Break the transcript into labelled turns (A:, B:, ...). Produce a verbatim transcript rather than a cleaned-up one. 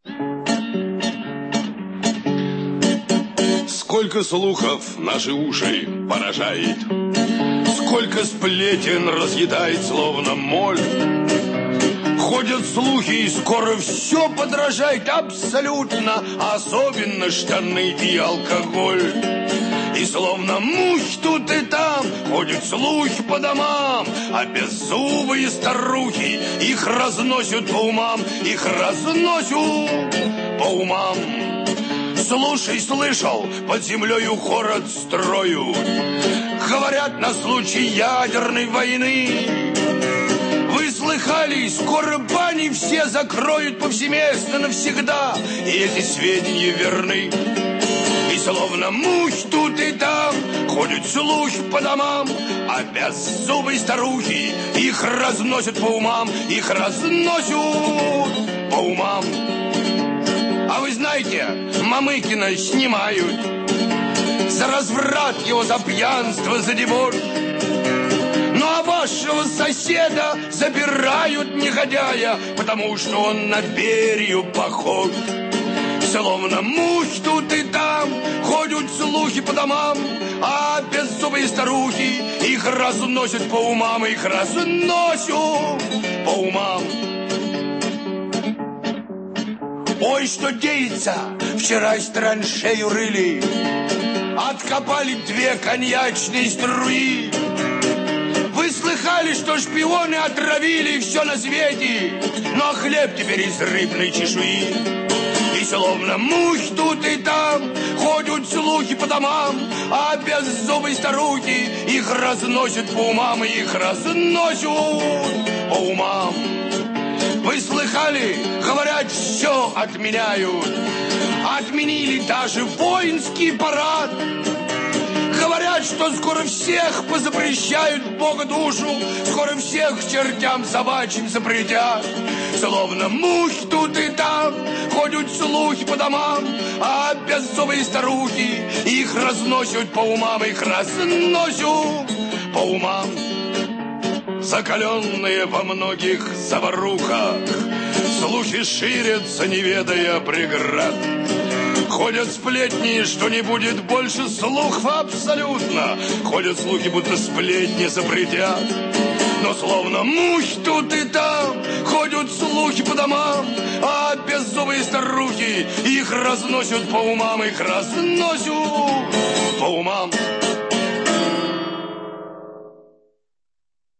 A: Сколько слухов наши уши поражает, сколько сплетен разъедает, словно моль. Ходят слухи, и скоро все подражает абсолютно, особенно штаны и алкоголь. И словно мухи тут и там ходят слухи по домам, а беззубые старухи их разносят по умам, их разносят по умам. Слушай, слышал, под землею город строят, говорят, на случай ядерной войны. Вы слыхали, скоро бани все закроют повсеместно навсегда, и эти сведения верны. И словно мухи тут и там ходят слухи по домам, а беззубые старухи их разносят по умам, их разносят по умам. А вы знаете, Мамыкина снимают за разврат его, за пьянство, за дебош. Ну а вашего соседа забирают негодяя, потому что он на Берию похож. Словно мухи тут и там ходят слухи по домам, а беззубые старухи их разносят по умам, их разносят по умам. Ой, что деется, вчера из траншею рыли, откопали две коньячные струи. Вы слыхали, что шпионы отравили все на свете, но хлеб теперь из рыбной чешуи. И словно мухи тут и там ходят слухи по домам, а беззубые старухи их разносят по умам, и их разносят по умам. Вы слыхали, говорят, все отменяют, отменили даже воинский парад. Говорят, что скоро всех позапрещают Бога душу, скоро всех к чертям собачьим запретят. Словно мухи тут и там ходят слухи по домам, а беззубые старухи их разносят по умам, их разносят по умам. Закаленные во многих заварухах, слухи ширятся, не ведая преград. Ходят сплетни, что не будет больше слухов абсолютно. Ходят слухи, будто сплетни запретят. Но словно мухи тут и там ходят слухи по домам, а беззубые старухи их разносят по умам, их разносят по умам.